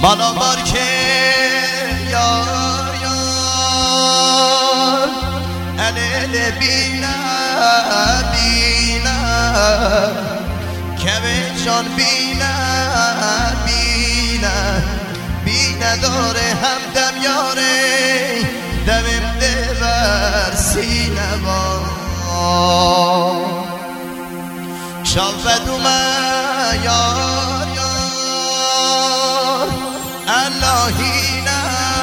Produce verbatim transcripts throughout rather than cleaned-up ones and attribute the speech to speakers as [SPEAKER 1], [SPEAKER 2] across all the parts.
[SPEAKER 1] بالا بار که یار یار الیل بینه بینه که به جان بینه بینه بینه داره همدم یاره دمیم دور سینه با شال بدومه یار یار الله هینه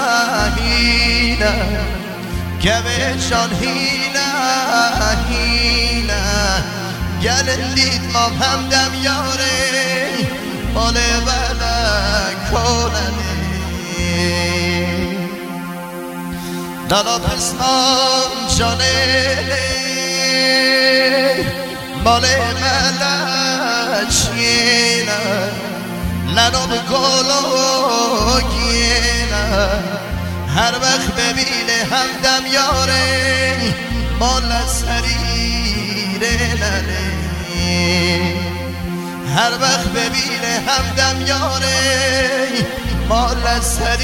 [SPEAKER 1] هینه که به جان هینه هینه گل دید ما همدم یاره مال بله کننه دالا پسمان جانه مال ملچینه لنو بگلو گینه هر وقت ببینه همدم یاره مال سریره ننه هر وقت ببینه همدم یاره مال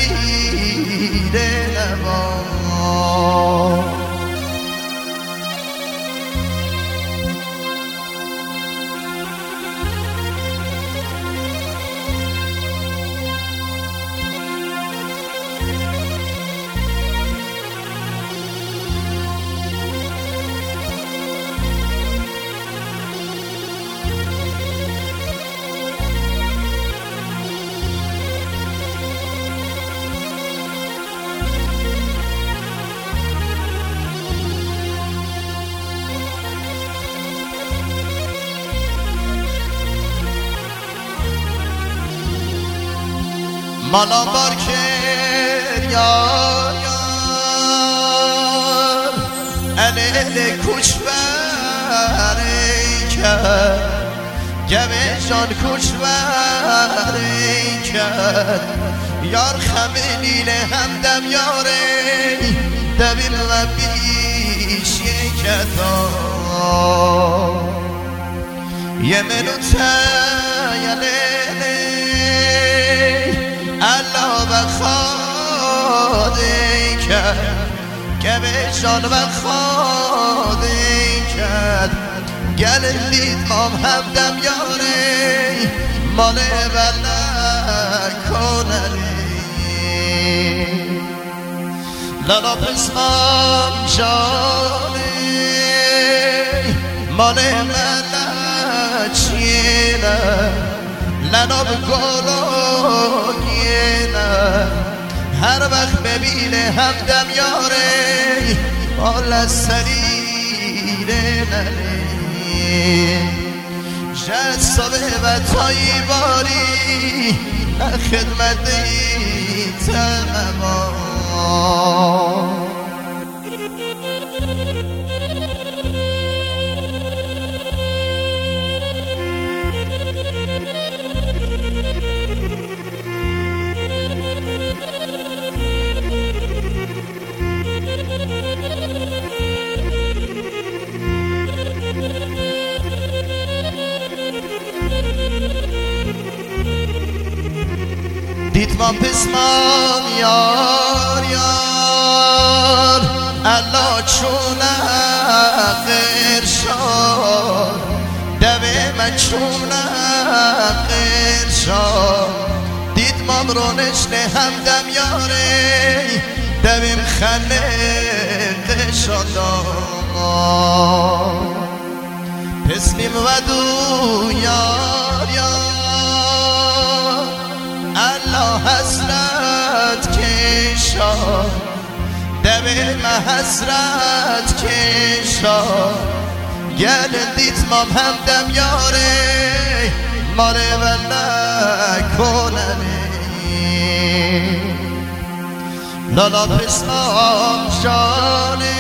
[SPEAKER 1] سریره نبا مالا بار که یار یار الیل کوچ بره کرد گوه جان کوچ بره کرد یار خمه نیله همدم یاره دویم و بیش یکتا یه منو تیله الله بخواده کرد که به جان بخواده کرد گل دید مام همدم یاره مال بله کننه لالا پسمام جانه مال ملچینه لناب گلو گینه هر وقت ببینه همدم یاره مال سریره ننه جذابه و تایی باری خدمت دیتم دیتمان پسمان یار یار الله چونه قرشان دوه من چونه قرشان دیتمان رو نشنه همدم یاره دویم خنه قرشان پسمیم ودو یار یار الله حسرت کشا دبه ما حسرت کشا گل دیت مام همدم یاره ماره وله کننه لالا پسمام جانه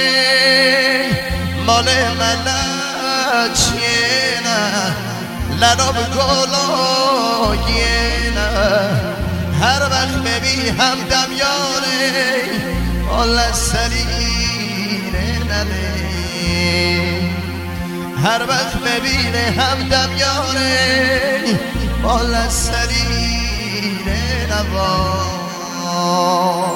[SPEAKER 1] مال ملچینه لناب گلو گینه هر وقت ببی همدم یاره مال سریره ننه هر وقت ببینه همدم یاره مال سریره پیر نوا